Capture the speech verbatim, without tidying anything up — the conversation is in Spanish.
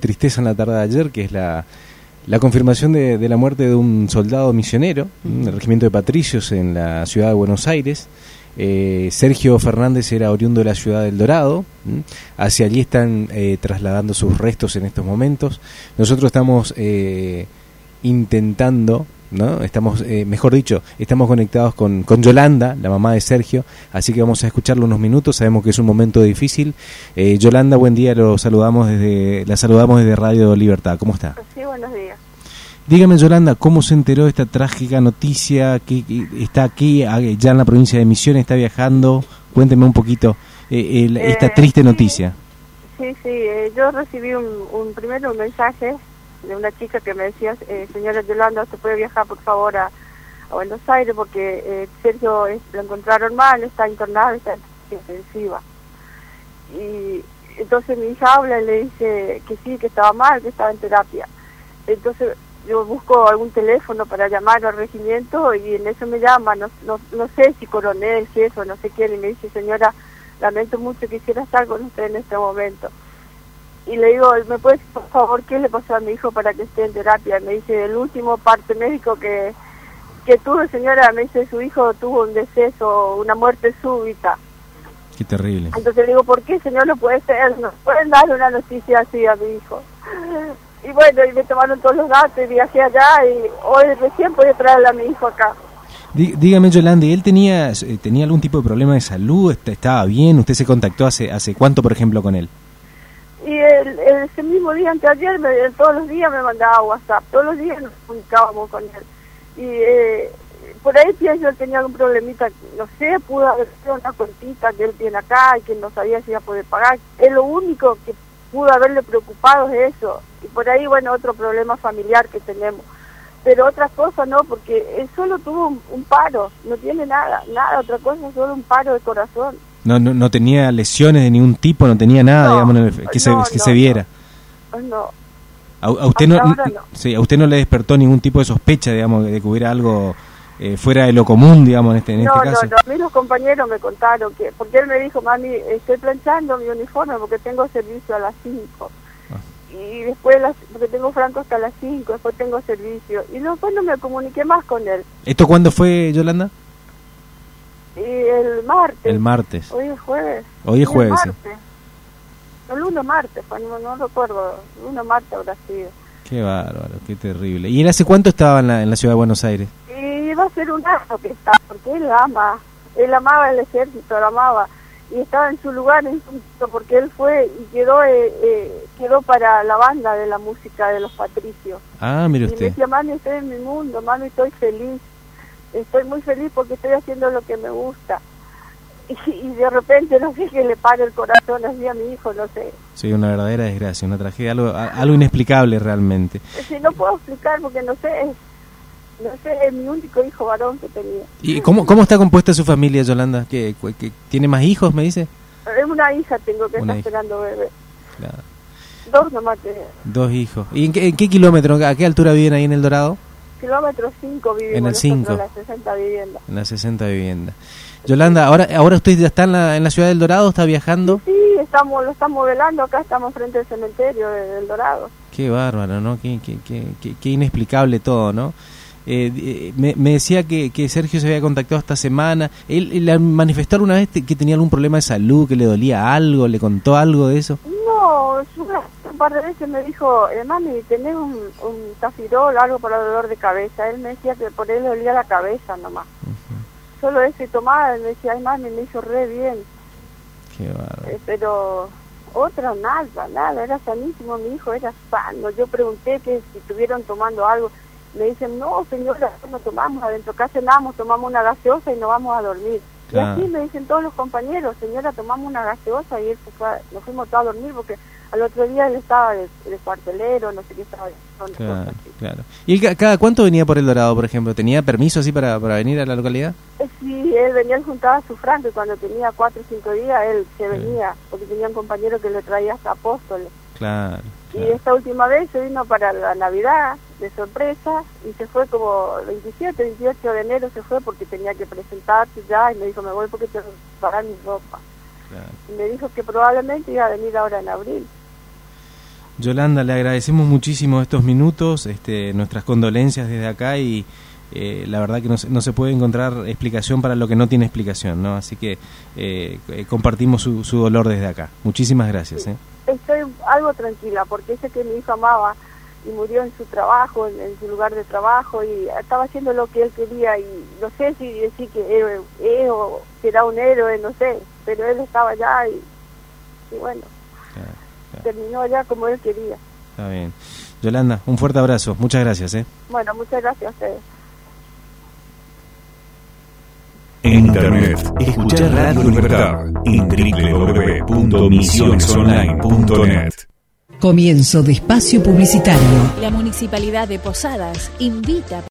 tristeza en la tarde de ayer, que es la, la confirmación de, de la muerte de un soldado misionero del regimiento de Patricios en la ciudad de Buenos Aires. Eh, Sergio Fernández era oriundo de la ciudad del Dorado. ¿m? Hacia allí están eh, trasladando sus restos en estos momentos. Nosotros estamos eh, intentando, ¿no? Estamos, eh, mejor dicho, estamos conectados con, con Yolanda, la mamá de Sergio, así que vamos a escucharlo unos minutos. Sabemos que es un momento difícil. eh, Yolanda, buen día, lo saludamos desde, la saludamos desde Radio Libertad. ¿Cómo está? Sí, buenos días. Dígame, Yolanda, ¿cómo se enteró de esta trágica noticia? Que, que está aquí, ya en la provincia de Misiones, está viajando. Cuénteme un poquito eh, el, eh, esta triste sí, noticia. Sí, sí, eh, yo recibí un, un primero un mensaje de una chica que me decía, eh, señora Yolanda, ¿usted puede viajar por favor a, a Buenos Aires? Porque eh, Sergio es, lo encontraron mal, está internado, está en intensiva. Y entonces mi hija habla y le dice que sí, que estaba mal, que estaba en terapia. Entonces yo busco algún teléfono para llamar al regimiento y en eso me llama, no, no, no sé si coronel, si eso, no sé quién, y me dice, señora, lamento mucho, quisiera estar con usted en este momento. Y le digo, ¿me puede decir, por favor, qué le pasó a mi hijo para que esté en terapia? Me dice, el último parte médico que, que tuvo, señora, me dice, su hijo tuvo un deceso, una muerte súbita. Qué terrible. Entonces le digo, ¿por qué, señor, no puede ser? ¿No pueden dar una noticia así a mi hijo? Y bueno, y me tomaron todos los datos y viajé allá y hoy recién pude traerle a mi hijo acá. Dí, dígame, Yolanda, ¿él tenía tenía algún tipo de problema de salud? ¿Estaba bien? ¿Usted se contactó hace hace cuánto, por ejemplo, con él? Y el, el, ese mismo día, anteayer, me, todos los días me mandaba WhatsApp, todos los días nos comunicábamos con él. Y eh, por ahí pienso él tenía algún problemita, no sé, pudo haber sido una cuentita que él tiene acá y que no sabía si iba a poder pagar. Es lo único que pudo haberle preocupado es eso. Y por ahí, bueno, otro problema familiar que tenemos. Pero otras cosas no, porque él solo tuvo un, un paro, no tiene nada, nada, otra cosa, solo un paro de corazón. No, no, no tenía lesiones de ningún tipo, no tenía nada, no, digamos, que se, no, que no, se viera. No. no. A, a usted no, no. Sí, a usted no le despertó ningún tipo de sospecha, digamos, de que hubiera algo eh, fuera de lo común, digamos, en este, en no, este caso. No, no, a mí los compañeros me contaron que, porque él me dijo, mami, estoy planchando mi uniforme porque tengo servicio a las cinco. Ah. Y después, las, porque tengo franco hasta las cinco, después tengo servicio. Y después no me comuniqué más con él. ¿Esto cuándo fue, Yolanda? Y el martes. El martes. Hoy es jueves. Hoy es jueves. El martes. El lunes martes, no, no recuerdo. El lunes martes habrá sido. Qué bárbaro, qué terrible. ¿Y él hace cuánto estaba en la, en la ciudad de Buenos Aires? Y va a ser un año que está, porque él ama. Él amaba el ejército, lo amaba. Y estaba en su lugar, en su, porque él fue y quedó eh, eh, quedó para la banda de la música de los Patricios. Ah, mire usted. Y me decía, mami, estoy en mi mundo, mami, estoy feliz. Estoy muy feliz porque estoy haciendo lo que me gusta. Y, y de repente, no sé, que le para el corazón así a mi hijo, no sé. Sí, una verdadera desgracia, una tragedia, algo, algo inexplicable realmente. Sí, no puedo explicar porque no sé, no sé, es mi único hijo varón que tenía. ¿Y cómo, cómo está compuesta su familia, Yolanda? ¿Qué, qué, ¿Tiene más hijos, me dice? Es una hija tengo que una está hija. esperando bebé. Claro. Dos nomás tenía. Dos hijos. ¿Y en qué, en qué kilómetro, a qué altura viven ahí en El Dorado? Kilómetro cinco vivimos. En el cinco. En las sesenta viviendas. En las sesenta viviendas. Yolanda, ahora ahora usted ya está en la, en la ciudad del Dorado, ¿está viajando? Sí, sí, estamos, lo estamos velando, acá estamos frente al cementerio de, del Dorado. Qué bárbaro, ¿no? Qué, qué, qué, qué, qué inexplicable todo, ¿no? Eh, eh, me, me decía que, que Sergio se había contactado esta semana. ¿Él, él le manifestó alguna vez que tenía algún problema de salud, que le dolía algo, le contó algo de eso? No, un par de veces me dijo, eh, mami, ¿tenés un, un tafirol, algo para el dolor de cabeza? Él me decía que por él le dolía la cabeza nomás. Uh-huh. Solo ese tomaba, y me decía, ay, mami, me hizo re bien. Qué bárbaro. Eh, pero otra nada, nada, era sanísimo, mi hijo era sano. Yo pregunté que si estuvieron tomando algo. Me dicen, no, señora, no tomamos adentro, acá cenamos, tomamos una gaseosa y nos vamos a dormir. Claro. Y así me dicen todos los compañeros, señora, tomamos una gaseosa y él se fue, nos fuimos todos a dormir porque al otro día él estaba de, de cuartelero, no sé qué estaba. Claro, claro. ¿Y él cada cuánto venía por El Dorado, por ejemplo? ¿Tenía permiso así para, para venir a la localidad? Eh, sí, él venía, él juntaba su franco y cuando tenía cuatro o cinco días él se venía, sí. Porque tenía un compañero que le traía hasta Apóstoles. Claro, claro. Y esta última vez se vino para la Navidad, de sorpresa, y se fue como veintisiete, veintiocho de enero se fue porque tenía que presentarse ya, y me dijo, me voy porque tengo que pagar mi ropa. Claro. Y me dijo que probablemente iba a venir ahora en abril. Yolanda, le agradecemos muchísimo estos minutos, este, nuestras condolencias desde acá y eh, la verdad que no se, no se puede encontrar explicación para lo que no tiene explicación, ¿no? Así que eh, compartimos su, su dolor desde acá. Muchísimas gracias. Sí. ¿eh? Estoy algo tranquila porque sé que mi hijo amaba y murió en su trabajo, en, en su lugar de trabajo, y estaba haciendo lo que él quería, y no sé si decir que héroe es o será un héroe, no sé, pero él estaba allá y, y bueno, claro, claro. terminó allá como él quería. Está bien. Yolanda, un fuerte abrazo, muchas gracias. ¿eh? Bueno, muchas gracias a ustedes. En Internet, escuchar Radio Libertad en doble u doble u doble u punto misiones online punto net. Comienzo de espacio publicitario. La Municipalidad de Posadas invita